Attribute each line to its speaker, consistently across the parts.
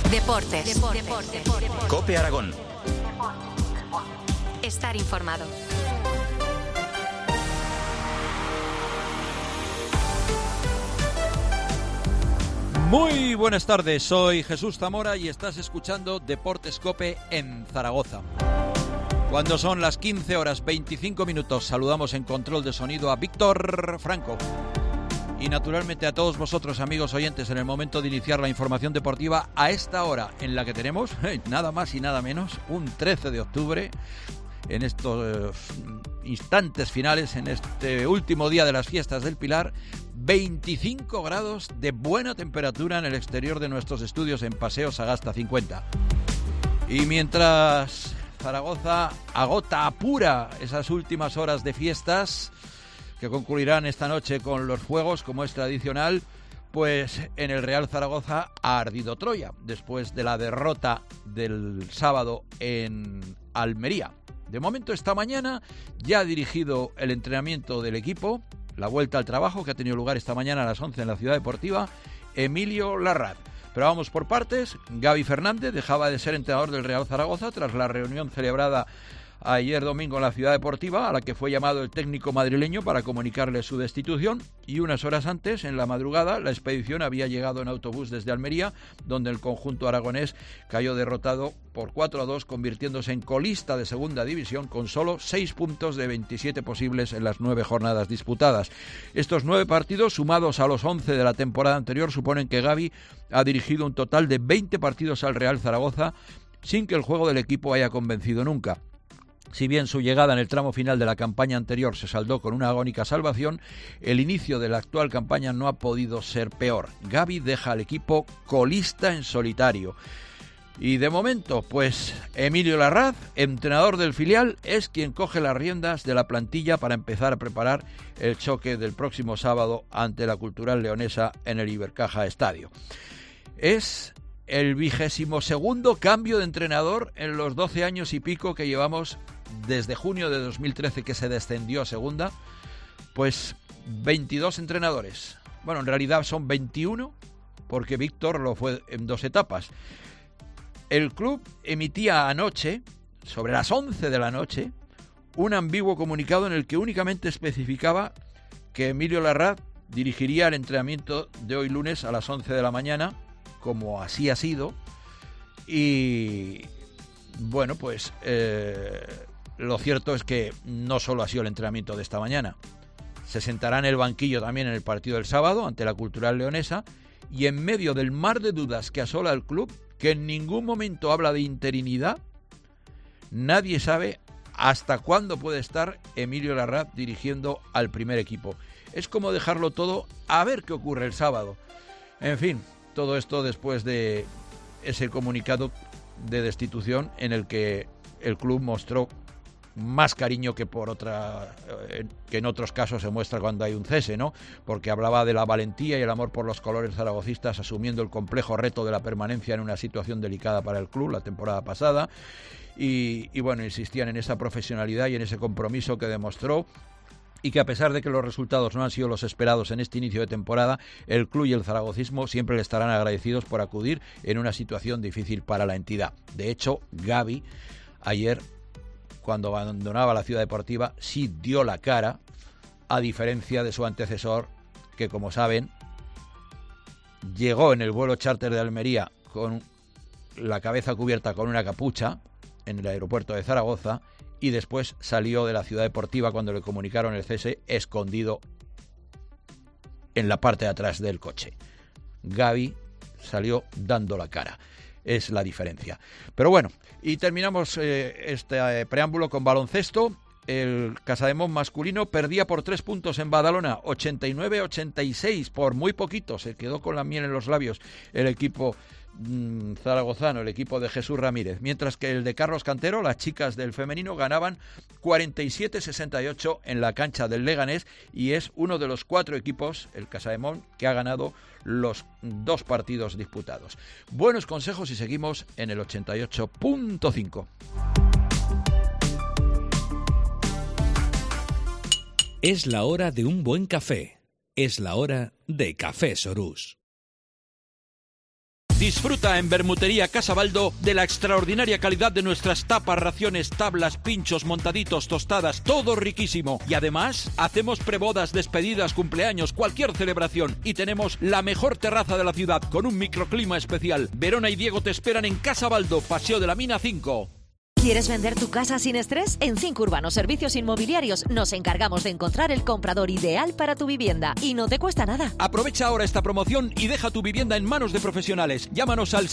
Speaker 1: Deportes.
Speaker 2: COPE Aragón.
Speaker 1: Estar informado.
Speaker 3: Muy buenas tardes, soy Jesús Zamora y estás escuchando Deportes COPE en Zaragoza. Cuando son las 15 horas 25 minutos, saludamos en control de sonido a Víctor Franco. Y naturalmente a todos vosotros, amigos oyentes, en el momento de iniciar la información deportiva a esta hora en la que tenemos, nada más y nada menos, un 13 de octubre, en estos instantes finales, en este último día de las fiestas del Pilar, 25 grados de buena temperatura en el exterior de nuestros estudios en Paseo Sagasta 50. Y mientras Zaragoza agota, apura esas últimas horas de fiestas que concluirán esta noche con los fuegos, como es tradicional, pues en el Real Zaragoza ha ardido Troya, después de la derrota del sábado en Almería. De momento, esta mañana ya ha dirigido el entrenamiento del equipo, la vuelta al trabajo que ha tenido lugar esta mañana a las 11 en la Ciudad Deportiva, Emilio Larraz. Pero vamos por partes. Gaby Fernández dejaba de ser entrenador del Real Zaragoza tras la reunión celebrada ayer domingo en la Ciudad Deportiva, a la que fue llamado el técnico madrileño para comunicarle su destitución, y unas horas antes, en la madrugada, la expedición había llegado en autobús desde Almería, donde el conjunto aragonés cayó derrotado por 4-2, convirtiéndose en colista de segunda división con solo 6 puntos de 27 posibles en las 9 jornadas disputadas. Estos 9 partidos, sumados a los 11 de la temporada anterior, suponen que Gaby ha dirigido un total de 20 partidos al Real Zaragoza sin que el juego del equipo haya convencido nunca. Si bien su llegada en el tramo final de la campaña anterior se saldó con una agónica salvación, el inicio de la actual campaña no ha podido ser peor. Gaby deja al equipo colista en solitario. Y de momento, pues Emilio Larraz, entrenador del filial, es quien coge las riendas de la plantilla para empezar a preparar el choque del próximo sábado ante la Cultural Leonesa en el Ibercaja Estadio. Es el 22º cambio de entrenador en los 12 años y pico que llevamos desde junio de 2013, que se descendió a segunda. Pues 22 entrenadores. Bueno, en realidad son 21, porque Víctor lo fue en 2 etapas. El club emitía anoche, sobre las 11 de la noche, un ambiguo comunicado en el que únicamente especificaba que Emilio Larraz dirigiría el entrenamiento de hoy lunes a las 11 de la mañana, como así ha sido. Y bueno, pues lo cierto es que no solo ha sido el entrenamiento de esta mañana. Se sentará en el banquillo también en el partido del sábado ante la Cultural Leonesa, y en medio del mar de dudas que asola el club, que en ningún momento habla de interinidad, nadie sabe hasta cuándo puede estar Emilio Larraz dirigiendo al primer equipo. Es como dejarlo todo a ver qué ocurre el sábado. En fin, todo esto después de ese comunicado de destitución en el que el club mostró más cariño que que en otros casos se muestra cuando hay un cese, ¿no? Porque hablaba de la valentía y el amor por los colores zaragocistas, asumiendo el complejo reto de la permanencia en una situación delicada para el club la temporada pasada, y bueno, insistían en esa profesionalidad y en ese compromiso que demostró, y que a pesar de que los resultados no han sido los esperados en este inicio de temporada, el club y el zaragocismo siempre le estarán agradecidos por acudir en una situación difícil para la entidad. De hecho, Gaby ayer, cuando abandonaba la Ciudad Deportiva, sí dio la cara, a diferencia de su antecesor, que, como saben, llegó en el vuelo charter de Almería con la cabeza cubierta con una capucha en el aeropuerto de Zaragoza, y después salió de la Ciudad Deportiva cuando le comunicaron el cese, escondido en la parte de atrás del coche. Gaby salió dando la cara. Es la diferencia. Pero bueno, y terminamos este preámbulo con baloncesto. El Casademont masculino perdía por 3 puntos en Badalona, 89-86, por muy poquito. Se quedó con la miel en los labios el equipo zaragozano, el equipo de Jesús Ramírez, mientras que el de Carlos Cantero, las chicas del femenino, ganaban 47-68 en la cancha del Leganés, y es uno de los 4 equipos, el Casademont, que ha ganado los 2 partidos disputados. Buenos consejos y seguimos en el 88.5.
Speaker 4: Es la hora de un buen café. Es la hora de Café Sorús.
Speaker 3: Disfruta en Bermutería Casabaldo de la extraordinaria calidad de nuestras tapas, raciones, tablas, pinchos, montaditos, tostadas, todo riquísimo. Y además, hacemos prebodas, despedidas, cumpleaños, cualquier celebración. Y tenemos la mejor terraza de la ciudad con un microclima especial. Verona y Diego te esperan en Casabaldo, Paseo de la Mina 5.
Speaker 1: ¿Quieres vender tu casa sin estrés? En 5 Urbano Servicios Inmobiliarios nos encargamos de encontrar el comprador ideal para tu vivienda y no te cuesta nada.
Speaker 3: Aprovecha ahora esta promoción y deja tu vivienda en manos de profesionales. Llámanos al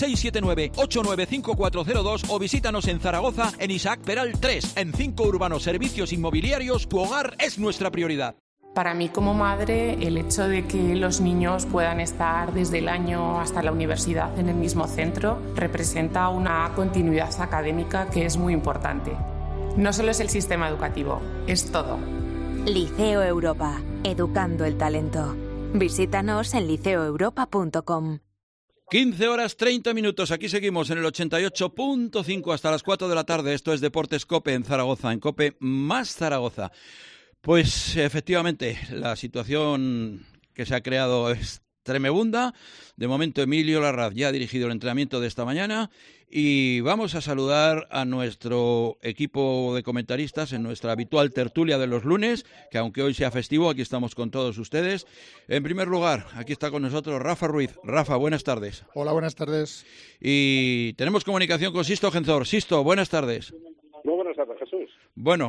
Speaker 3: 679-895402 o visítanos en Zaragoza en Isaac Peral 3. En 5 Urbano Servicios Inmobiliarios, tu hogar es nuestra prioridad.
Speaker 5: Para mí como madre, el hecho de que los niños puedan estar desde el año hasta la universidad en el mismo centro representa una continuidad académica que es muy importante. No solo es el sistema educativo, es todo.
Speaker 6: Liceo Europa, educando el talento. Visítanos en liceoeuropa.com.
Speaker 3: 15 horas 30 minutos, aquí seguimos en el 88.5 hasta las 4 de la tarde. Esto es Deportes COPE en Zaragoza, en COPE más Zaragoza. Pues efectivamente, la situación que se ha creado es tremebunda. De momento Emilio Larraz ya ha dirigido el entrenamiento de esta mañana y vamos a saludar a nuestro equipo de comentaristas en nuestra habitual tertulia de los lunes, que aunque hoy sea festivo, aquí estamos con todos ustedes. En primer lugar, aquí está con nosotros Rafa Ruiz. Rafa, buenas tardes.
Speaker 7: Hola, buenas tardes.
Speaker 3: Y tenemos comunicación con Sisto Genzor. Sisto, buenas tardes.
Speaker 8: Muy buenas tardes, Jesús.
Speaker 3: Bueno,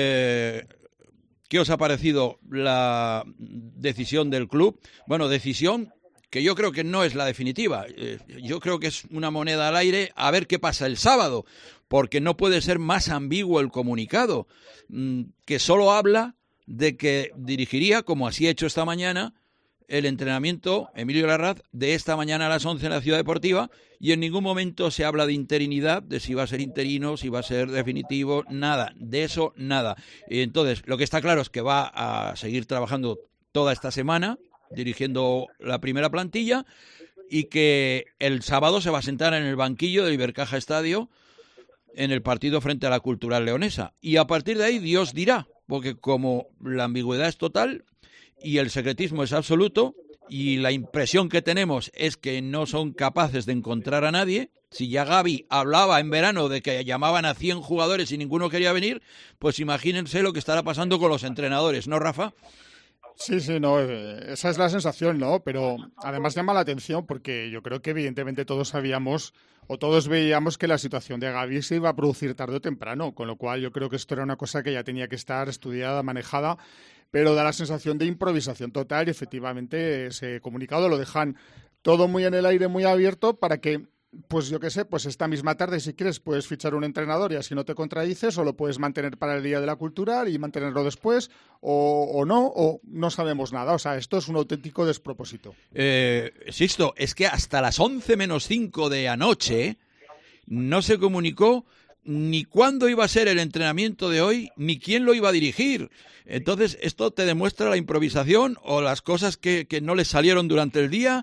Speaker 3: ¿qué os ha parecido la decisión del club? Bueno, decisión que yo creo que no es la definitiva. Yo creo que es una moneda al aire a ver qué pasa el sábado, porque no puede ser más ambiguo el comunicado, que solo habla de que dirigiría, como así ha hecho esta mañana, el entrenamiento, Emilio Larraz, de esta mañana a las 11 en la Ciudad Deportiva, y en ningún momento se habla de interinidad, de si va a ser interino, si va a ser definitivo, nada, de eso nada. Y entonces, lo que está claro es que va a seguir trabajando toda esta semana, dirigiendo la primera plantilla, y que el sábado se va a sentar en el banquillo del Ibercaja Estadio en el partido frente a la Cultural Leonesa. Y a partir de ahí, Dios dirá, porque como la ambigüedad es total y el secretismo es absoluto, y la impresión que tenemos es que no son capaces de encontrar a nadie. Si ya Gavi hablaba en verano de que llamaban a 100 jugadores y ninguno quería venir, pues imagínense lo que estará pasando con los entrenadores, ¿no, Rafa?
Speaker 7: Sí, no, esa es la sensación, ¿no? Pero además llama la atención porque yo creo que evidentemente todos sabíamos o todos veíamos que la situación de Gavi se iba a producir tarde o temprano, con lo cual yo creo que esto era una cosa que ya tenía que estar estudiada, manejada, pero da la sensación de improvisación total y efectivamente ese comunicado lo dejan todo muy en el aire, muy abierto para que, pues yo qué sé, pues esta misma tarde si quieres puedes fichar un entrenador y así no te contradices, o lo puedes mantener para el Día de la Cultural y mantenerlo después, o no sabemos nada. O sea, esto es un auténtico despropósito.
Speaker 3: Sisto, es que hasta las 11 menos 5 de anoche no se comunicó ni cuándo iba a ser el entrenamiento de hoy, ni quién lo iba a dirigir. Entonces, esto te demuestra la improvisación o las cosas que no les salieron durante el día.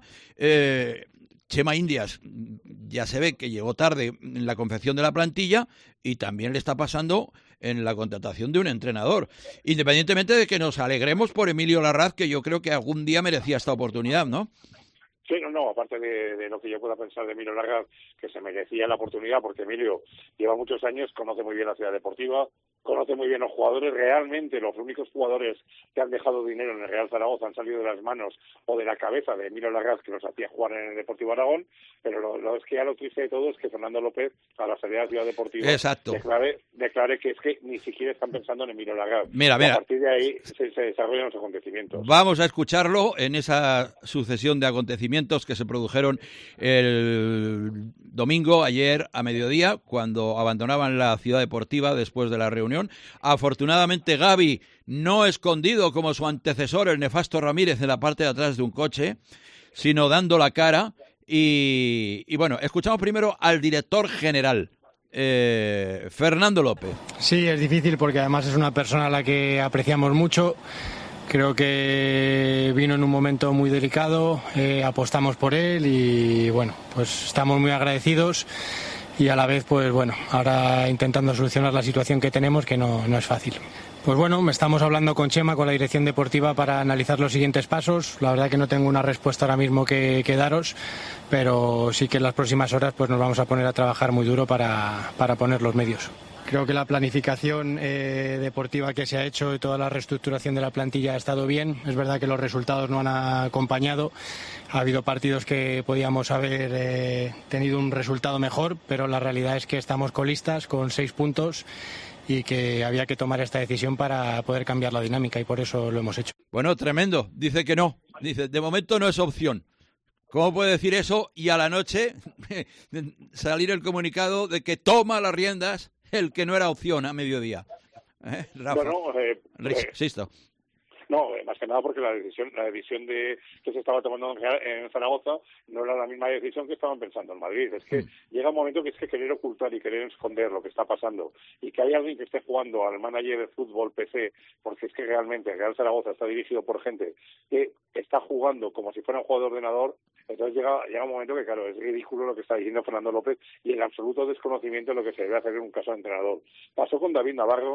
Speaker 3: Chema Indias ya se ve que llegó tarde en la confección de la plantilla y también le está pasando en la contratación de un entrenador. Independientemente de que nos alegremos por Emilio Larraz, que yo creo que algún día merecía esta oportunidad, ¿no?
Speaker 8: Sí, no, aparte de lo que yo pueda pensar de Emilio Larraz, que se merecía la oportunidad, porque Emilio lleva muchos años, conoce muy bien la Ciudad Deportiva, conoce muy bien los jugadores. Realmente los únicos jugadores que han dejado dinero en el Real Zaragoza han salido de las manos o de la cabeza de Emilio Larraz, que los hacía jugar en el Deportivo Aragón, pero lo es que ya lo triste de todo es que Fernando López, a la salida de la Ciudad Deportiva, declare que es que ni siquiera están pensando en Emilio Larraz.
Speaker 3: Mira.
Speaker 8: A partir de ahí se desarrollan los acontecimientos.
Speaker 3: Vamos a escucharlo en esa sucesión de acontecimientos que se produjeron el domingo, ayer a mediodía, cuando abandonaban la Ciudad Deportiva después de la reunión. Afortunadamente Gavi no escondido como su antecesor, el nefasto Ramírez, en la parte de atrás de un coche, sino dando la cara. Y bueno, escuchamos primero al director general, Fernando López.
Speaker 9: Sí, es difícil porque además es una persona a la que apreciamos mucho. Creo que vino en un momento muy delicado, apostamos por él y bueno, pues estamos muy agradecidos y a la vez, pues bueno, ahora intentando solucionar la situación que tenemos, que no es fácil. Pues bueno, estamos hablando con Chema, con la dirección deportiva, para analizar los siguientes pasos. La verdad que no tengo una respuesta ahora mismo que daros, pero sí que en las próximas horas pues nos vamos a poner a trabajar muy duro para poner los medios. Creo que la planificación deportiva que se ha hecho y toda la reestructuración de la plantilla ha estado bien. Es verdad que los resultados no han acompañado. Ha habido partidos que podíamos haber tenido un resultado mejor, pero la realidad es que estamos colistas con 6 puntos y que había que tomar esta decisión para poder cambiar la dinámica, y por eso lo hemos hecho.
Speaker 3: Bueno, tremendo. Dice que no. Dice, de momento no es opción. ¿Cómo puede decir eso y a la noche salir el comunicado de que toma las riendas el que no era opción a mediodía? Rafa.
Speaker 8: Bueno,
Speaker 3: Sisto.
Speaker 8: No, más que nada porque la decisión de que se estaba tomando en Zaragoza no era la misma decisión que estaban pensando en Madrid. Es que llega un momento que es que querer ocultar y querer esconder lo que está pasando, y que hay alguien que esté jugando al manager de fútbol PC, porque es que realmente el Real Zaragoza está dirigido por gente que está jugando como si fuera un juego de ordenador. Entonces llega un momento que, claro, es ridículo lo que está diciendo Fernando López y el absoluto desconocimiento de lo que se debe hacer en un caso de entrenador. Pasó con David Navarro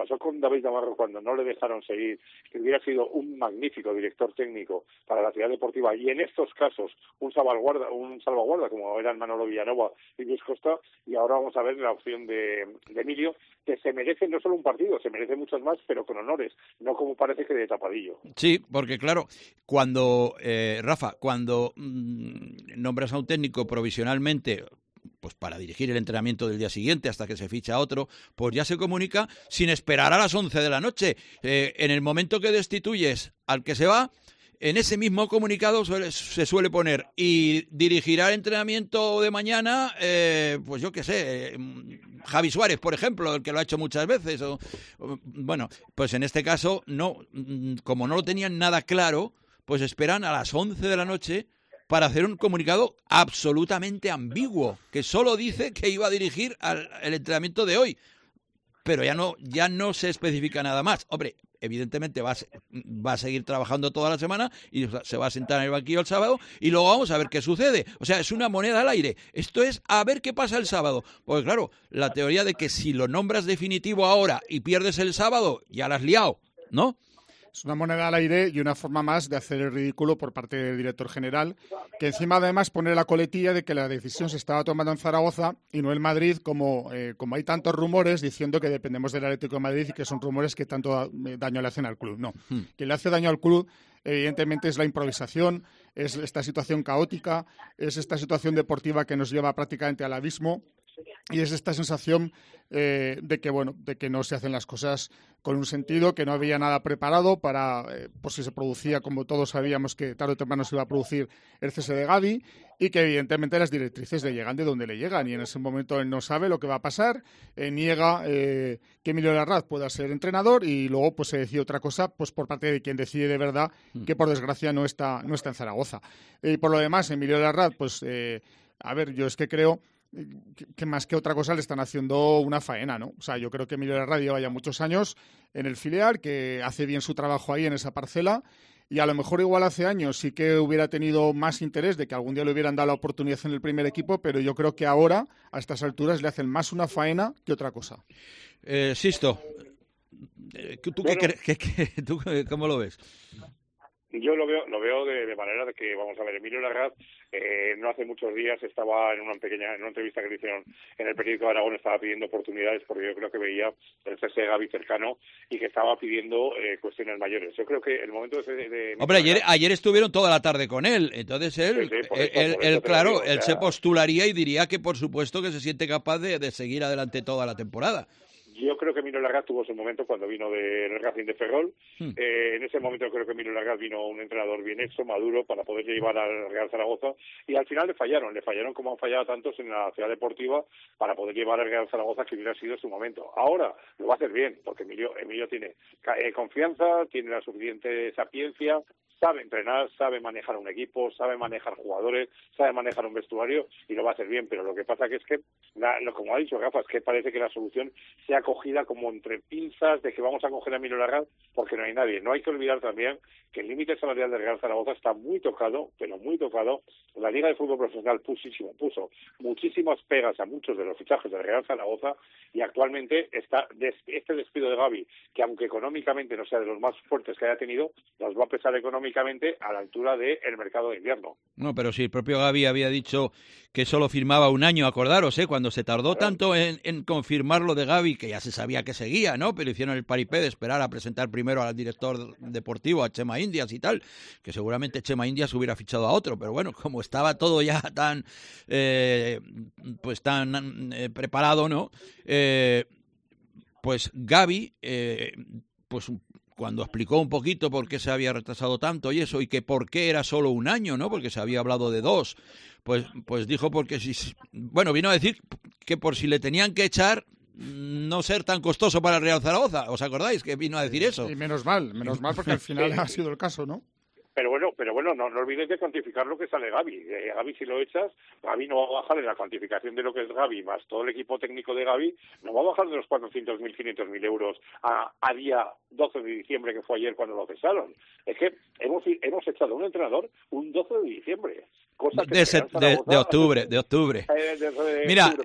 Speaker 8: cuando no le dejaron seguir, que hubiera sido un magnífico director técnico para la ciudad deportiva, y en estos casos un salvaguarda como eran Manolo Villanova y Luis Costa, y ahora vamos a ver la opción de Emilio, que se merece no solo un partido, se merece muchos más, pero con honores, no como parece que de tapadillo.
Speaker 3: Sí, porque claro, cuando Rafa, cuando nombras a un técnico provisionalmente, pues para dirigir el entrenamiento del día siguiente hasta que se ficha otro, pues ya se comunica sin esperar a las 11 de la noche. En el momento que destituyes al que se va, en ese mismo comunicado se suele poner, y dirigirá el entrenamiento de mañana, pues yo qué sé, Javi Suárez, por ejemplo, el que lo ha hecho muchas veces. Bueno, pues en este caso, no, como no lo tenían nada claro, pues esperan a las 11 de la noche para hacer un comunicado absolutamente ambiguo, que solo dice que iba a dirigir el entrenamiento de hoy, pero ya no se especifica nada más. Hombre, evidentemente va a seguir trabajando toda la semana y se va a sentar en el banquillo el sábado, y luego vamos a ver qué sucede. O sea, es una moneda al aire. Esto es a ver qué pasa el sábado. Porque claro, la teoría de que si lo nombras definitivo ahora y pierdes el sábado, ya la has liado, ¿no?
Speaker 7: Es una moneda al aire y una forma más de hacer el ridículo por parte del director general, que encima además pone la coletilla de que la decisión se estaba tomando en Zaragoza y no en Madrid, como hay tantos rumores diciendo que dependemos del Atlético de Madrid y que son rumores que tanto daño le hacen al club. No, quien le hace daño al club evidentemente es la improvisación, es esta situación caótica, es esta situación deportiva que nos lleva prácticamente al abismo, y es esta sensación de que no se hacen las cosas con un sentido, que no había nada preparado para, por si se producía, como todos sabíamos que tarde o temprano se iba a producir, el cese de Gavi, y que evidentemente las directrices le llegan de donde le llegan, y en ese momento él no sabe lo que va a pasar, niega que Emilio Larraz pueda ser entrenador, y luego pues se decide otra cosa pues por parte de quien decide de verdad, que por desgracia no está en Zaragoza. Y por lo demás, Emilio Larraz, pues yo es que creo que más que otra cosa le están haciendo una faena, ¿no? O sea, yo creo que Emilio Larraz lleva ya muchos años en el filial, que hace bien su trabajo ahí en esa parcela, y a lo mejor igual hace años sí que hubiera tenido más interés de que algún día le hubieran dado la oportunidad en el primer equipo, pero yo creo que ahora, a estas alturas, le hacen más una faena que otra cosa.
Speaker 3: Sisto, ¿tú cómo lo ves?
Speaker 8: Yo lo veo de manera de que, vamos a ver, Emilio Larraz no hace muchos días estaba en una entrevista que le hicieron en el periódico de Aragón, estaba pidiendo oportunidades porque yo creo que veía el cese de Gavi cercano y que estaba pidiendo cuestiones mayores. Yo creo que el momento de
Speaker 3: Hombre, ayer estuvieron toda la tarde con él, entonces él se postularía y diría que por supuesto que se siente capaz de seguir adelante toda la temporada.
Speaker 8: Yo creo que Emilio Larraz tuvo su momento cuando vino del Racing de Ferrol. En ese momento creo que Emilio Larraz vino un entrenador bien hecho, maduro, para poder llevar al Real Zaragoza, y al final le fallaron como han fallado tantos en la ciudad deportiva para poder llevar al Real Zaragoza, que hubiera sido su momento. Ahora lo va a hacer bien, porque Emilio tiene confianza, tiene la suficiente sapiencia, sabe entrenar, sabe manejar un equipo, sabe manejar jugadores, sabe manejar un vestuario y lo va a hacer bien, pero lo que pasa que es que, como ha dicho Rafa, es que parece que la solución se ha cogida como entre pinzas de que vamos a coger a Emilio Larraz porque no hay nadie. No hay que olvidar también que el límite salarial del Real Zaragoza está muy tocado, pero muy tocado. La Liga de Fútbol Profesional puso muchísimas pegas a muchos de los fichajes del Real Zaragoza y actualmente está este despido de Gavi, que aunque económicamente no sea de los más fuertes que haya tenido, nos va a pesar económicamente a la altura del mercado de invierno.
Speaker 3: No, pero sí, el propio Gavi había dicho que solo firmaba un año, acordaros, cuando se tardó tanto en confirmar lo de Gavi, que ya se sabía que seguía, ¿no? Pero hicieron el paripé de esperar a presentar primero al director deportivo, a Chema Indias y tal, que seguramente Chema Indias hubiera fichado a otro, pero bueno, como estaba todo ya tan preparado, ¿no? Pues Gavi, pues cuando explicó un poquito por qué se había retrasado tanto y eso, y que por qué era solo un año, ¿no? Porque se había hablado de 2, pues dijo porque vino a decir que por si le tenían que echar, no ser tan costoso para el Real Zaragoza. ¿Os acordáis que vino a decir eso?
Speaker 7: Y menos mal, porque al final ha sido el caso, ¿no?
Speaker 8: Pero bueno, no olvides de cuantificar lo que sale Gavi. Gavi, si lo echas, Gavi no va a bajar en la cuantificación de lo que es Gavi, más todo el equipo técnico de Gavi, no va a bajar de los 400.000, 500.000 euros a día 12 de diciembre, que fue ayer cuando lo cesaron. Es que hemos echado a un entrenador un 12 de diciembre. Cosa que
Speaker 3: de octubre. Mira,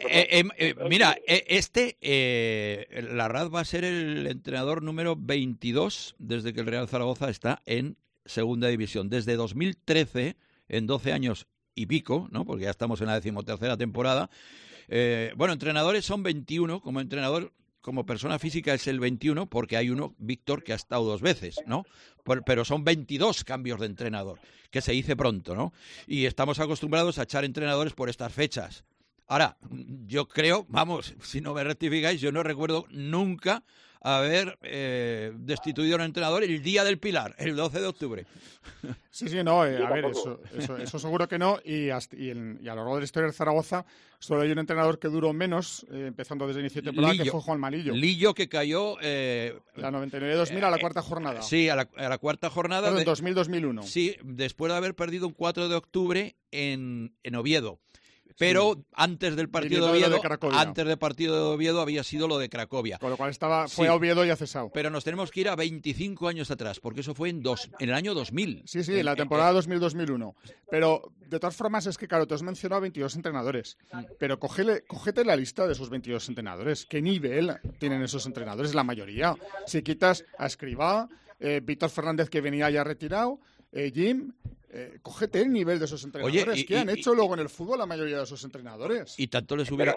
Speaker 3: Larraz va a ser el entrenador número 22 desde que el Real Zaragoza está en Segunda División. Desde 2013, en 12 años y pico, ¿no? Porque ya estamos en la 13ª temporada. Entrenadores son 21, como entrenador, como persona física es el 21, porque hay uno, Víctor, que ha estado 2 veces, ¿no? Pero son 22 cambios de entrenador, que se dice pronto, ¿no? Y estamos acostumbrados a echar entrenadores por estas fechas. Ahora, yo creo, si no me rectificáis, yo no recuerdo nunca haber destituido a un entrenador el día del Pilar, el 12 de octubre.
Speaker 7: Sí, no, a ver, eso seguro que no, y a lo largo de la historia del Zaragoza solo hay un entrenador que duró menos, empezando desde el inicio de temporada, que fue Juan Lillo.
Speaker 3: Lillo, que cayó...
Speaker 7: la 99-2000 a la cuarta jornada.
Speaker 3: Sí, a la cuarta jornada.
Speaker 7: En 2000-2001.
Speaker 3: Sí, después de haber perdido un 4 de octubre en Oviedo. Pero antes del partido de Oviedo, había sido lo de Cracovia.
Speaker 7: Con lo cual fue a Oviedo y a cesado.
Speaker 3: Pero nos tenemos que ir a 25 años atrás, porque eso fue en el año 2000.
Speaker 7: Sí, en la temporada 2000-2001. Pero, de todas formas, es que, claro, te has mencionado 22 entrenadores. Pero cógete la lista de esos 22 entrenadores. ¿Qué nivel tienen esos entrenadores? La mayoría. Si quitas a Escribá, Víctor Fernández, que venía ya retirado, Jim... cógete el nivel de esos entrenadores. Oye, ¿qué han hecho luego en el fútbol la mayoría de esos entrenadores?
Speaker 3: Y tanto les hubiera...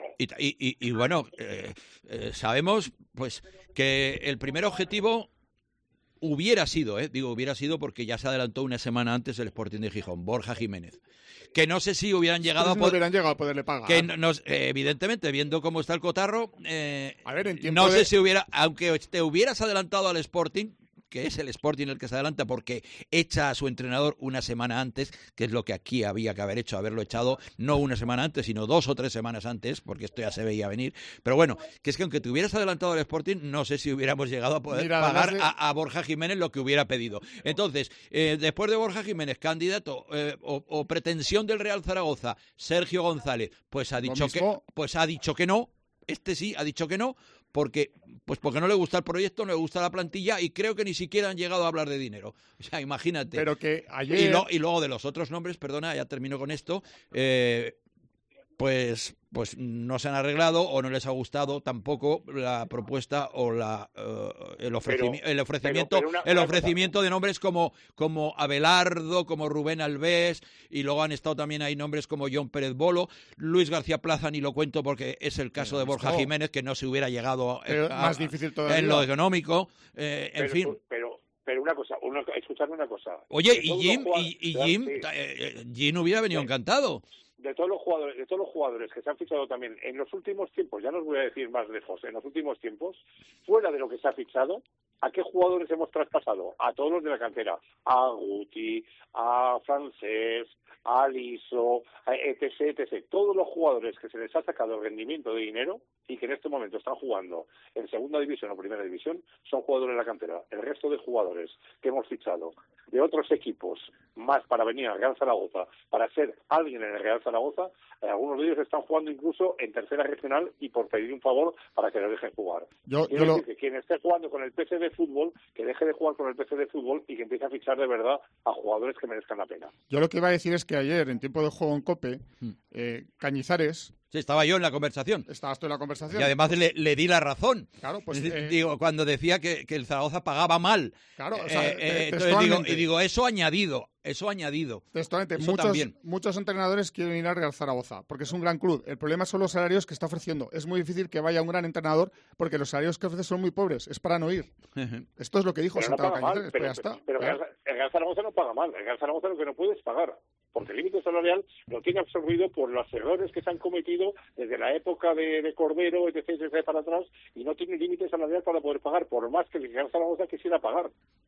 Speaker 3: sabemos pues que el primer objetivo hubiera sido, hubiera sido porque ya se adelantó una semana antes el Sporting de Gijón, Borja Jiménez. Que no sé si hubieran llegado a
Speaker 7: poderle pagar.
Speaker 3: Que evidentemente, viendo cómo está el cotarro, no sé si aunque te hubieras adelantado al Sporting, que es el Sporting el que se adelanta porque echa a su entrenador una semana antes, que es lo que aquí había que haber hecho, haberlo echado no una semana antes, sino 2 o 3 semanas antes, porque esto ya se veía venir. Pero bueno, que es que aunque te hubieras adelantado al Sporting, no sé si hubiéramos llegado a poder pagar a Borja Jiménez lo que hubiera pedido. Entonces, después de Borja Jiménez, candidato o pretensión del Real Zaragoza, Sergio González, pues ha dicho que no. Este sí ha dicho que no, porque no le gusta el proyecto, no le gusta la plantilla y creo que ni siquiera han llegado a hablar de dinero. O sea, imagínate.
Speaker 7: Pero que ayer...
Speaker 3: Y luego de los otros nombres, perdona, ya termino con esto, pues no se han arreglado o no les ha gustado tampoco la propuesta o el ofrecimiento de nombres como Abelardo, como Rubén Alves, y luego han estado también ahí nombres como John Pérez Bolo, Luis García Plaza, ni lo cuento porque es el caso de Borja Jiménez, que no se hubiera llegado
Speaker 7: más difícil todavía
Speaker 3: en lo económico, fin.
Speaker 8: Pero escuchadme una cosa.
Speaker 3: Oye, Jim hubiera venido encantado.
Speaker 8: De todos los jugadores que se han fichado también en los últimos tiempos, ya no os voy a decir más lejos, en los últimos tiempos, fuera de lo que se ha fichado, ¿a qué jugadores hemos traspasado? A todos los de la cantera, a Guti, a Francés, a Aliso, etc. Todos los jugadores que se les ha sacado el rendimiento de dinero y que en este momento están jugando en segunda división o primera división son jugadores de la cantera. El resto de jugadores que hemos fichado de otros equipos más para venir al Real Zaragoza, para ser alguien en el Real Zaragoza, algunos de ellos están jugando incluso en tercera regional y por pedir un favor para que lo dejen jugar. Quiero decir que quien esté jugando con el PC de fútbol, que deje de jugar con el PC de fútbol y que empiece a fichar de verdad a jugadores que merezcan la pena.
Speaker 7: Yo lo que iba a decir es que ayer, en tiempo de juego en COPE, Cañizares...
Speaker 3: Sí, estaba yo en la conversación.
Speaker 7: Estabas tú en la conversación.
Speaker 3: Y además le di la razón.
Speaker 7: Claro, pues...
Speaker 3: digo, cuando decía que el Zaragoza pagaba mal.
Speaker 7: Claro, o sea,
Speaker 3: entonces digo, eso añadido.
Speaker 7: Textualmente,
Speaker 3: eso
Speaker 7: muchos entrenadores quieren ir al Real Zaragoza, porque es un gran club. El problema son los salarios que está ofreciendo. Es muy difícil que vaya un gran entrenador, porque los salarios que ofrece son muy pobres. Es para no ir. Esto es lo que dijo Santana Cañizares.
Speaker 8: Pero ya está. Pero el Real Zaragoza no paga mal. El Real Zaragoza lo que no puede es pagar. Porque el límite salarial lo tiene absorbido por los errores que se han cometido desde la época de Cordero, etc., para atrás, y no tiene límite salarial para poder pagar, por más que el Real Zaragoza quisiera pagar.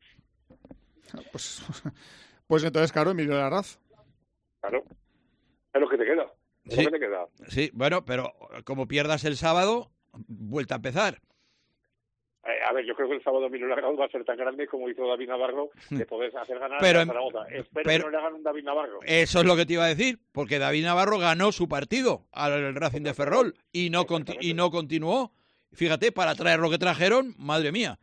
Speaker 7: Pues entonces, claro, Emilio Larraz.
Speaker 8: Claro, es lo que te queda.
Speaker 3: Sí, bueno, pero como pierdas el sábado, vuelta a empezar.
Speaker 8: A ver, yo creo que el sábado Emilio Larraz va a ser tan grande como hizo David Navarro de poder hacer ganar a Zaragoza. Espero que no le hagan un David Navarro.
Speaker 3: Eso es lo que te iba a decir, porque David Navarro ganó su partido al Racing de Ferrol y no continuó. Fíjate, para traer lo que trajeron, madre mía.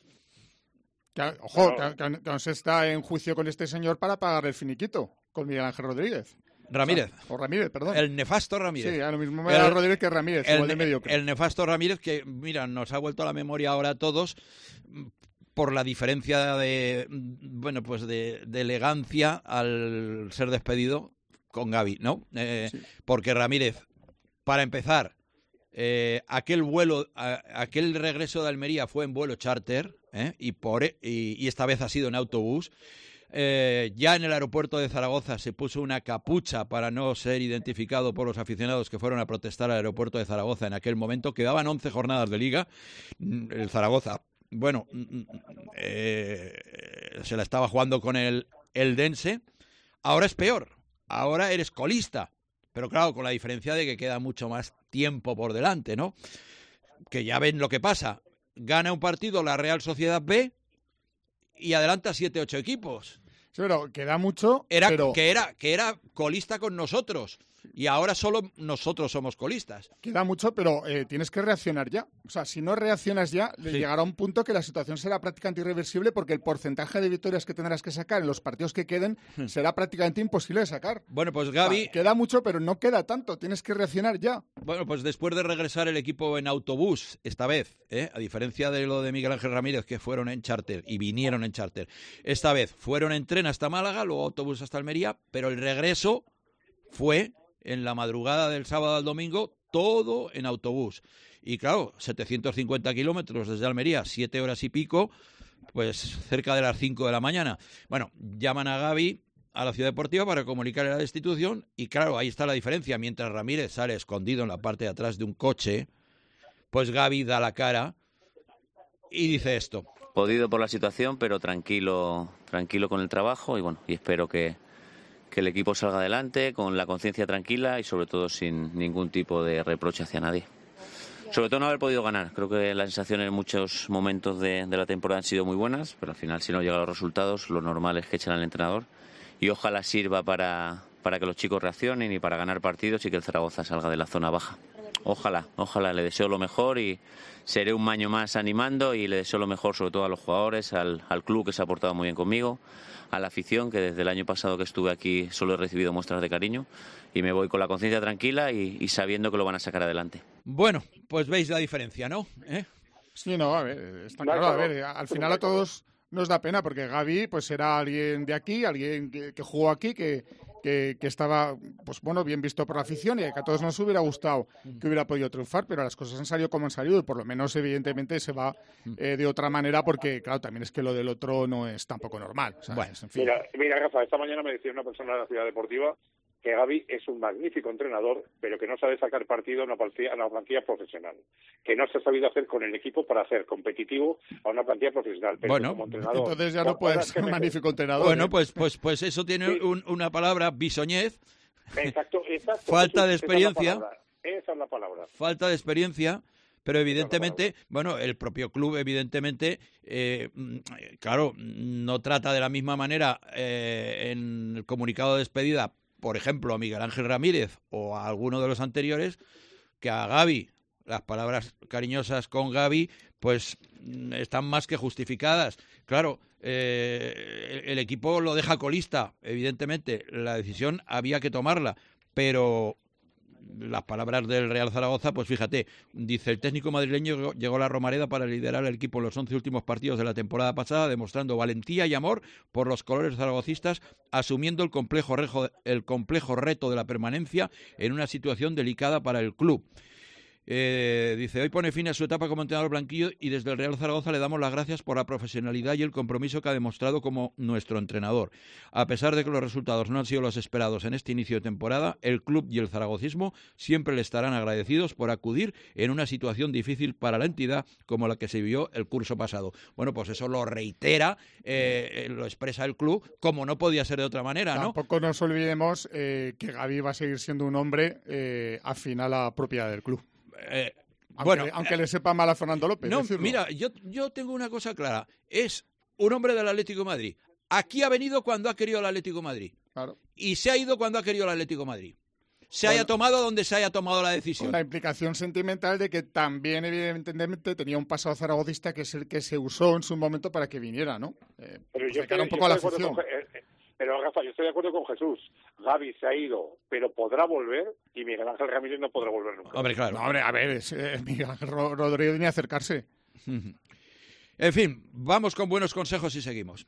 Speaker 7: Ojo, que no se está en juicio con este señor para pagar el finiquito, con Miguel Ángel Rodríguez.
Speaker 3: Ramírez.
Speaker 7: O Ramírez, perdón.
Speaker 3: El nefasto Ramírez.
Speaker 7: Sí, a lo mismo me da Rodríguez que Ramírez, igual de mediocre.
Speaker 3: El nefasto Ramírez que, mira, nos ha vuelto a la memoria ahora a todos por la diferencia de elegancia al ser despedido con Gavi, ¿no? Sí. Porque Ramírez, para empezar, aquel regreso de Almería fue en vuelo charter, y esta vez ha sido en autobús. Ya en el aeropuerto de Zaragoza se puso una capucha para no ser identificado por los aficionados que fueron a protestar al aeropuerto de Zaragoza en aquel momento. Quedaban 11 jornadas de liga. El Zaragoza, se la estaba jugando con el Eldense. Ahora es peor. Ahora eres colista. Pero claro, con la diferencia de que queda mucho más tiempo por delante, ¿no? Que ya ven lo que pasa. Gana un partido la Real Sociedad B y adelanta 7-8 equipos.
Speaker 7: Sí, pero queda mucho.
Speaker 3: Que era colista con nosotros. Y ahora solo nosotros somos colistas.
Speaker 7: Queda mucho, pero tienes que reaccionar ya. O sea, si no reaccionas ya, llegará un punto que la situación será prácticamente irreversible porque el porcentaje de victorias que tendrás que sacar en los partidos que queden será prácticamente imposible de sacar.
Speaker 3: Bueno, pues Gavi...
Speaker 7: queda mucho, pero no queda tanto. Tienes que reaccionar ya.
Speaker 3: Bueno, pues después de regresar el equipo en autobús, esta vez, a diferencia de lo de Miguel Ángel Ramírez, que fueron en charter y vinieron en charter, esta vez fueron en tren hasta Málaga, luego autobús hasta Almería, pero el regreso fue... en la madrugada del sábado al domingo, todo en autobús. Y claro, 750 kilómetros desde Almería, 7 horas y pico, pues cerca de las 5 de la mañana. Bueno, llaman a Gavi a la Ciudad Deportiva para comunicarle la destitución y claro, ahí está la diferencia. Mientras Ramírez sale escondido en la parte de atrás de un coche, pues Gavi da la cara y dice esto.
Speaker 10: Podido por la situación, pero tranquilo con el trabajo y espero que el equipo salga adelante con la conciencia tranquila y sobre todo sin ningún tipo de reproche hacia nadie. Sobre todo no haber podido ganar. Creo que las sensaciones en muchos momentos de la temporada han sido muy buenas, pero al final si no llegan los resultados, lo normal es que echen al entrenador y ojalá sirva para que los chicos reaccionen y para ganar partidos y que el Zaragoza salga de la zona baja. Ojalá, le deseo lo mejor y seré un año más animando y le deseo lo mejor sobre todo a los jugadores, al club que se ha portado muy bien conmigo, a la afición que desde el año pasado que estuve aquí solo he recibido muestras de cariño y me voy con la conciencia tranquila y sabiendo que lo van a sacar adelante.
Speaker 3: Bueno, pues veis la diferencia, ¿no?
Speaker 7: Sí, no, a ver, está claro, a ver, al final a todos nos da pena porque Gavi pues era alguien de aquí, alguien que jugó aquí, que estaba pues bueno, bien visto por la afición y que a todos nos hubiera gustado que hubiera podido triunfar, pero las cosas han salido como han salido y por lo menos evidentemente se va de otra manera porque claro, también es que lo del otro no es tampoco normal. ¿Sabes?
Speaker 3: Bueno,
Speaker 7: en fin.
Speaker 8: Mira, Rafa, esta mañana me decía una persona de la Ciudad Deportiva que Gavi es un magnífico entrenador, pero que no sabe sacar partido a una plantilla profesional, que no se ha sabido hacer con el equipo para hacer competitivo a una plantilla profesional. Pero
Speaker 3: bueno,
Speaker 8: como entrenador,
Speaker 7: entonces ya no puedes ser un magnífico entrenador.
Speaker 3: Bueno, pues eso tiene una palabra, bisoñez.
Speaker 8: Exacto.
Speaker 3: Falta de experiencia.
Speaker 8: Esa es la palabra.
Speaker 3: Falta de experiencia, pero evidentemente, bueno, el propio club, evidentemente, claro, no trata de la misma manera en el comunicado de despedida, por ejemplo, a Miguel Ángel Ramírez o a alguno de los anteriores, que a Gavi. Las palabras cariñosas con Gavi, pues están más que justificadas. Claro, el equipo lo deja colista, evidentemente, la decisión había que tomarla, pero las palabras del Real Zaragoza, pues fíjate, dice: el técnico madrileño llegó a la Romareda para liderar el equipo en los 11 últimos partidos de la temporada pasada, demostrando valentía y amor por los colores zaragocistas, asumiendo el complejo reto de la permanencia en una situación delicada para el club. Dice: hoy pone fin a su etapa como entrenador blanquillo y desde el Real Zaragoza le damos las gracias por la profesionalidad y el compromiso que ha demostrado como nuestro entrenador. A pesar de que los resultados no han sido los esperados en este inicio de temporada, el club y el zaragocismo siempre le estarán agradecidos por acudir en una situación difícil para la entidad como la que se vivió el curso pasado. Bueno, pues eso lo reitera, lo expresa el club, como no podía ser de otra manera, ¿no?
Speaker 7: Tampoco nos olvidemos que Gavi va a seguir siendo un hombre afín a la propiedad del club. Aunque le sepa mal a Fernando López.
Speaker 3: No,
Speaker 7: decirlo.
Speaker 3: mira, yo tengo una cosa clara. Es un hombre del Atlético de Madrid. Aquí ha venido cuando ha querido el Atlético de Madrid.
Speaker 7: Claro.
Speaker 3: Y se ha ido cuando ha querido el Atlético de Madrid. Se haya tomado donde se haya tomado la decisión.
Speaker 7: Con la implicación sentimental de que también, evidentemente, tenía un pasado zaragocista que es el que se usó en su momento para que viniera, ¿no?
Speaker 8: Pero yo estoy, un poco la afición. Pero, Rafa, yo estoy de acuerdo con Jesús. Gavi se ha ido, pero podrá volver, y Miguel Ángel Ramírez no podrá volver nunca.
Speaker 3: Hombre, claro.
Speaker 7: No, hombre, a ver, Miguel Ángel Rodríguez ni acercarse.
Speaker 3: En fin, vamos con buenos consejos y seguimos.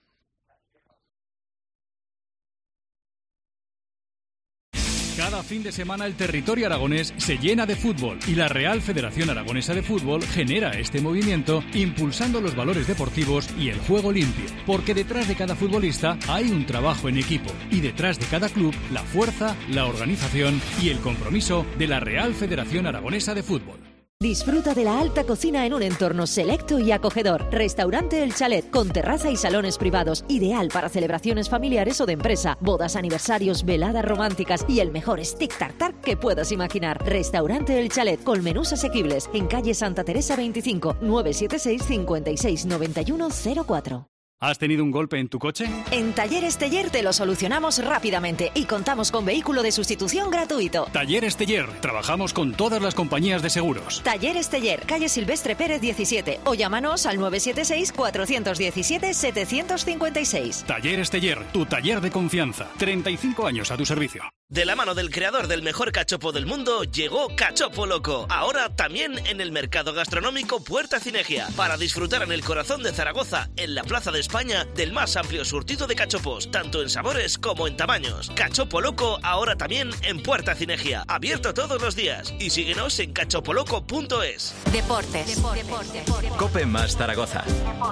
Speaker 11: Cada fin de semana el territorio aragonés se llena de fútbol y la Real Federación Aragonesa de Fútbol genera este movimiento impulsando los valores deportivos y el juego limpio. Porque detrás de cada futbolista hay un trabajo en equipo y detrás de cada club la fuerza, la organización y el compromiso de la Real Federación Aragonesa de Fútbol.
Speaker 1: Disfruta de la alta cocina en un entorno selecto y acogedor. Restaurante El Chalet, con terraza y salones privados, ideal para celebraciones familiares o de empresa, bodas, aniversarios, veladas románticas y el mejor stick tartar que puedas imaginar. Restaurante El Chalet, con menús asequibles, en calle Santa Teresa 25, 976 56 91 04.
Speaker 11: ¿Has tenido un golpe en tu coche?
Speaker 1: En Talleres Teller te lo solucionamos rápidamente y contamos con vehículo de sustitución gratuito.
Speaker 11: Talleres Teller. Trabajamos con todas las compañías de seguros.
Speaker 1: Talleres Teller, calle Silvestre Pérez 17 o llámanos al 976 417 756.
Speaker 11: Talleres Teller, tu taller de confianza. 35 años a tu servicio.
Speaker 12: De la mano del creador del mejor cachopo del mundo, llegó Cachopo Loco. Ahora también en el mercado gastronómico Puerta Cinegia. Para disfrutar en el corazón de Zaragoza, en la Plaza de España, del más amplio surtido de cachopos, tanto en sabores como en tamaños. Cachopo Loco ahora también en Puerta Cinegia. Abierto todos los días. Y síguenos en cachopoloco.es.
Speaker 6: Deportes.
Speaker 2: COPE más Zaragoza.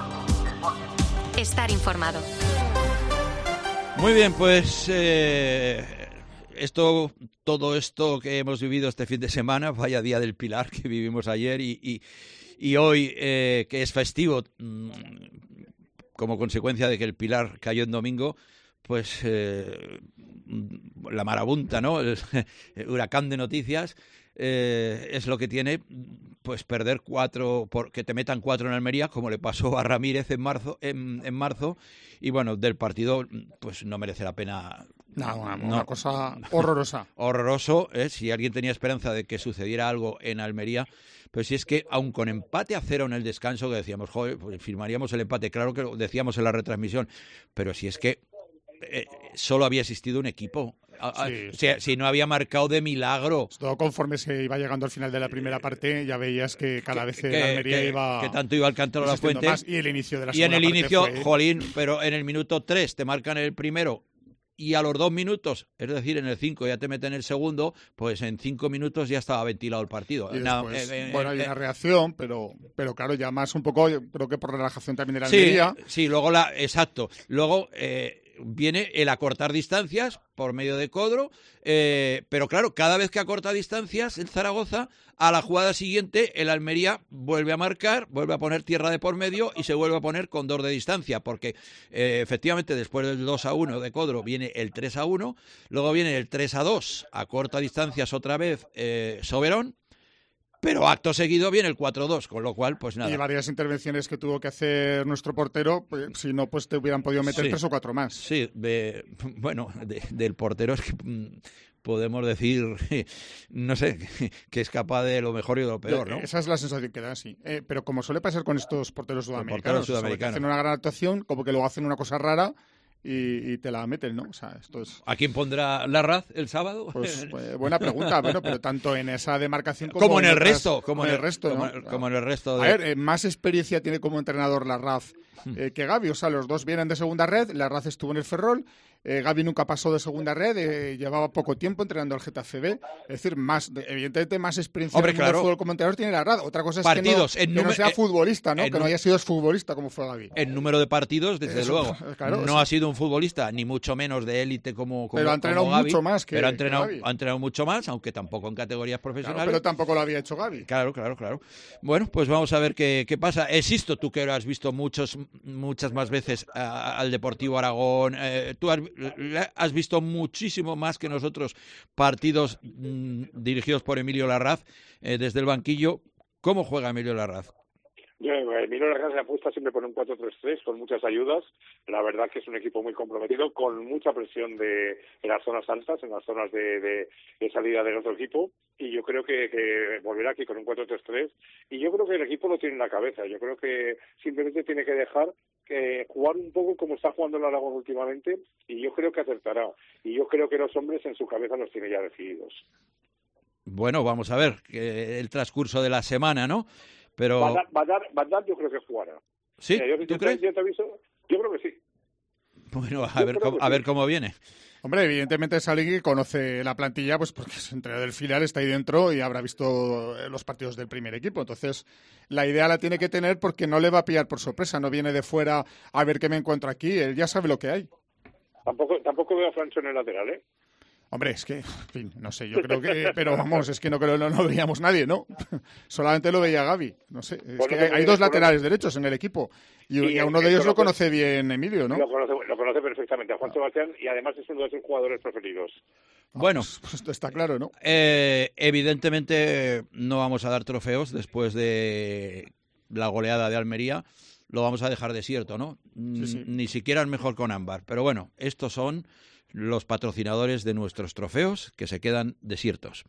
Speaker 6: Estar informado.
Speaker 3: Muy bien, pues todo esto que hemos vivido este fin de semana, vaya día del Pilar que vivimos ayer y hoy que es festivo como consecuencia de que el Pilar cayó en domingo, pues la marabunta, ¿no? El huracán de noticias es lo que tiene, pues perder 4, que te metan 4 en Almería, como le pasó a Ramírez en marzo, y bueno, del partido pues no merece la pena.
Speaker 7: Una cosa horrorosa.
Speaker 3: Horroroso, si alguien tenía esperanza de que sucediera algo en Almería, pues si es que aun con empate a 0 en el descanso, que decíamos, joder, pues firmaríamos el empate, claro que lo decíamos en la retransmisión, pero si es que solo había existido un equipo. Sí. O sea, si no había marcado de milagro.
Speaker 7: Todo conforme se iba llegando al final de la primera parte, ya veías que cada vez el Almería iba...
Speaker 3: Que tanto iba al cántaro a la fuente.
Speaker 7: Más, y el inicio de la segunda
Speaker 3: parte. Y en el inicio,
Speaker 7: fue...
Speaker 3: jolín, pero en el minuto 3 te marcan el primero y a los 2 minutos, es decir, en el 5 ya te meten el segundo, pues en 5 minutos ya estaba ventilado el partido.
Speaker 7: Y después, bueno, hay una reacción, pero claro, ya más un poco, yo creo que por relajación también de la Almería.
Speaker 3: Sí, luego exacto. Luego viene el acortar distancias por medio de Codro, pero claro, cada vez que acorta distancias en Zaragoza, a la jugada siguiente el Almería vuelve a marcar, vuelve a poner tierra de por medio y se vuelve a poner con 2 de distancia, porque efectivamente después del 2-1 de Codro viene el 3-1, luego viene el 3-2, acorta distancias otra vez Soberón, pero acto seguido viene el 4-2, con lo cual, pues nada.
Speaker 7: Y varias intervenciones que tuvo que hacer nuestro portero, pues, si no, pues te hubieran podido meter 3 o 4 más.
Speaker 3: Sí, bueno, del portero es que podemos decir, no sé, que es capaz de lo mejor y de lo peor, ¿no?
Speaker 7: Esa es la sensación que da, sí. Pero como suele pasar con estos porteros sudamericanos, que hacen una gran actuación, como que luego hacen una cosa rara y te la meten, ¿no? O sea, esto es...
Speaker 3: ¿A quién pondrá Larraz el sábado?
Speaker 7: Pues buena pregunta, bueno, pero tanto en esa demarcación
Speaker 3: como en el resto.
Speaker 7: Como en el resto, ¿no?
Speaker 3: Como en el resto de...
Speaker 7: A ver, más experiencia tiene como entrenador Larraz que Gavi. O sea, los dos vienen de segunda red. Larraz estuvo en el Ferrol. Gavi nunca pasó de segunda red, llevaba poco tiempo entrenando al Getafe B. Es decir, evidentemente más experiencia en el fútbol como entrenador tiene Larraz. Otra cosa es que no sea futbolista, ¿no? Que no haya sido futbolista como fue Gavi.
Speaker 3: En número de partidos, desde luego. Claro, no ha sido un futbolista, ni mucho menos de élite como
Speaker 7: pero ha entrenado
Speaker 3: Gavi,
Speaker 7: mucho más que
Speaker 3: pero
Speaker 7: Gavi.
Speaker 3: Ha entrenado mucho más, aunque tampoco en categorías profesionales.
Speaker 7: Claro, pero tampoco lo había hecho Gavi.
Speaker 3: Claro. Bueno, pues vamos a ver qué pasa. Existo, tú que lo has visto muchas más veces al Deportivo Aragón, tú has visto muchísimo más que nosotros partidos dirigidos por Emilio Larraz desde el banquillo. ¿Cómo juega Emilio Larraz?
Speaker 8: Emilio Larraz se apuesta siempre por un 4-3-3 con muchas ayudas. La verdad que es un equipo muy comprometido, con mucha presión en las zonas altas, en las zonas de salida del otro equipo. Y yo creo que volverá aquí con un 4-3-3. Y yo creo que el equipo lo tiene en la cabeza. Yo creo que simplemente tiene que dejar jugar un poco como está jugando el Aragón últimamente. Y yo creo que acertará. Y yo creo que los hombres en su cabeza los tiene ya decididos.
Speaker 3: Bueno, vamos a ver el transcurso de la semana, ¿no? Pero
Speaker 8: Bandar yo creo que jugará.
Speaker 3: ¿Sí? ¿Tú crees?
Speaker 8: Yo creo que sí.
Speaker 3: Bueno, a ver cómo viene.
Speaker 7: Hombre, evidentemente es alguien que conoce la plantilla, pues porque es entrenador del filial, está ahí dentro y habrá visto los partidos del primer equipo. Entonces, la idea la tiene que tener porque no le va a pillar por sorpresa. No viene de fuera a ver qué me encuentro aquí. Él ya sabe lo que hay.
Speaker 8: Tampoco veo a Francho en el lateral, ¿eh?
Speaker 7: Hombre, es que, en fin, no sé, yo creo que... Pero vamos, es que no veíamos nadie, ¿no? Solamente lo veía Gavi, no sé. Es que hay dos laterales derechos en el equipo y a uno de ellos lo conoce bien Emilio, ¿no?
Speaker 8: Lo conoce perfectamente, a Juan Sebastián, y además es uno de sus jugadores preferidos.
Speaker 3: Bueno,
Speaker 7: pues esto está claro, ¿no?
Speaker 3: Evidentemente no vamos a dar trofeos después de la goleada de Almería. Lo vamos a dejar desierto, ¿no? Sí. Ni siquiera es mejor con ámbar. Pero bueno, estos son los patrocinadores de nuestros trofeos que se quedan desiertos.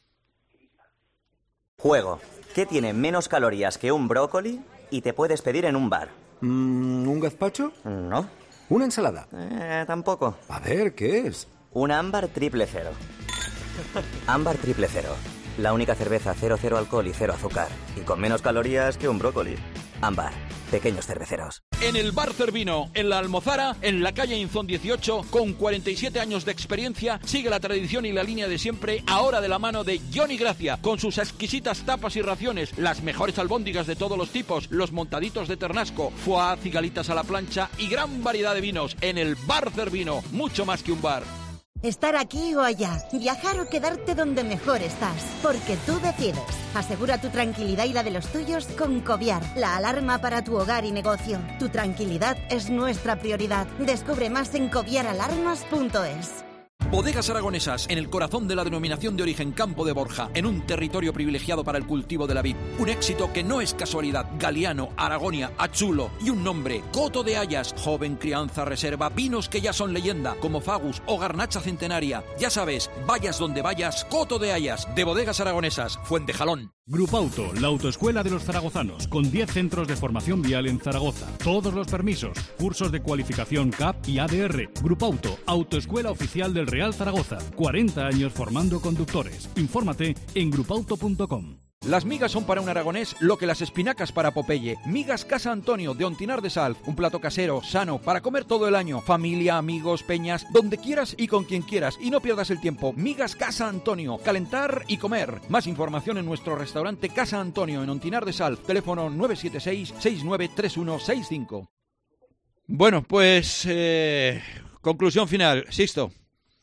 Speaker 13: Juego. ¿Qué tiene menos calorías que un brócoli y te puedes pedir en un bar?
Speaker 14: ¿Un gazpacho?
Speaker 13: No.
Speaker 14: ¿Una ensalada?
Speaker 13: Tampoco.
Speaker 14: A ver, ¿qué es?
Speaker 13: Un ámbar 000. Ámbar 000. La única cerveza 0 alcohol y 0 azúcar. Y con menos calorías que un brócoli. Ámbar. Pequeños cerveceros.
Speaker 3: En el Bar Cervino, en la Almozara, en la calle Inzón 18, con 47 años de experiencia, sigue la tradición y la línea de siempre, ahora de la mano de Johnny Gracia, con sus exquisitas tapas y raciones, las mejores albóndigas de todos los tipos, los montaditos de ternasco, foie, cigalitas a la plancha y gran variedad de vinos. En el Bar Cervino, mucho más que un bar.
Speaker 15: Estar aquí o allá, viajar o quedarte donde mejor estás, porque tú decides. Asegura tu tranquilidad y la de los tuyos con Coviar, la alarma para tu hogar y negocio. Tu tranquilidad es nuestra prioridad. Descubre más en coviaralarmas.es.
Speaker 3: Bodegas Aragonesas, en el corazón de la denominación de origen Campo de Borja, en un territorio privilegiado para el cultivo de la vid. Un éxito que no es casualidad. Galiano, Aragonia, Achulo y un nombre, Coto de Hayas, joven crianza reserva, vinos que ya son leyenda, como Fagus o Garnacha Centenaria. Ya sabes, vayas donde vayas, Coto de Hayas, de Bodegas Aragonesas, Fuentejalón.
Speaker 11: Grupauto, la autoescuela de los zaragozanos, con 10 centros de formación vial en Zaragoza. Todos los permisos, cursos de cualificación CAP y ADR. Grupauto, autoescuela oficial del Real Zaragoza. 40 años formando conductores. Infórmate en grupauto.com.
Speaker 3: Las migas son para un aragonés lo que las espinacas para Popeye. Migas Casa Antonio de Ontinar de Salv. Un plato casero, sano, para comer todo el año. Familia, amigos, peñas, donde quieras y con quien quieras. Y no pierdas el tiempo. Migas Casa Antonio. Calentar y comer. Más información en nuestro restaurante Casa Antonio en Ontinar de Salv. Teléfono 976-693165. Bueno, pues conclusión final. Sisto.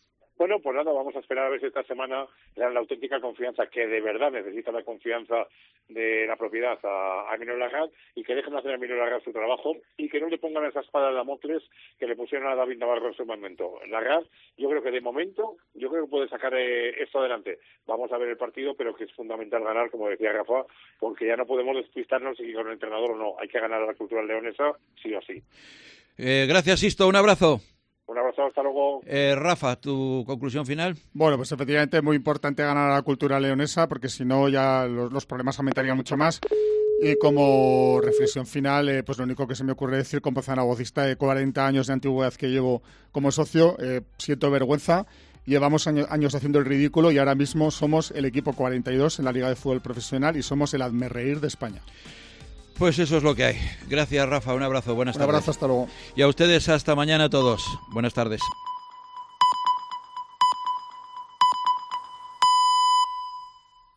Speaker 8: Bueno, pues nada, vamos a esperar a ver si esta semana le dan la auténtica confianza, que de verdad necesita la confianza de la propiedad a Emilio Larraz, y que dejen hacer a Emilio Larraz su trabajo y que no le pongan esa espada de Damocles que le pusieron a David Navarro en su momento. Larraz, yo creo que de momento, puede sacar esto adelante. Vamos a ver el partido, pero que es fundamental ganar, como decía Rafa, porque ya no podemos despistarnos si con el entrenador o no. Hay que ganar a la Cultural Leonesa sí o sí.
Speaker 3: Gracias, Sisto. Un abrazo.
Speaker 8: Un abrazo, hasta luego.
Speaker 3: Rafa, ¿tu conclusión final?
Speaker 7: Bueno, pues efectivamente es muy importante ganar a la Cultural Leonesa, porque si no ya los problemas aumentarían mucho más. Y como reflexión final, pues lo único que se me ocurre decir como zaragocista de 40 años de antigüedad que llevo como socio, siento vergüenza. Llevamos años haciendo el ridículo y ahora mismo somos el equipo 42 en la Liga de Fútbol Profesional y somos el hazmerreír de España.
Speaker 3: Pues eso es lo que hay. Gracias, Rafa. Un abrazo. Buenas tardes.
Speaker 7: Un abrazo, hasta luego.
Speaker 3: Y a ustedes hasta mañana todos. Buenas tardes.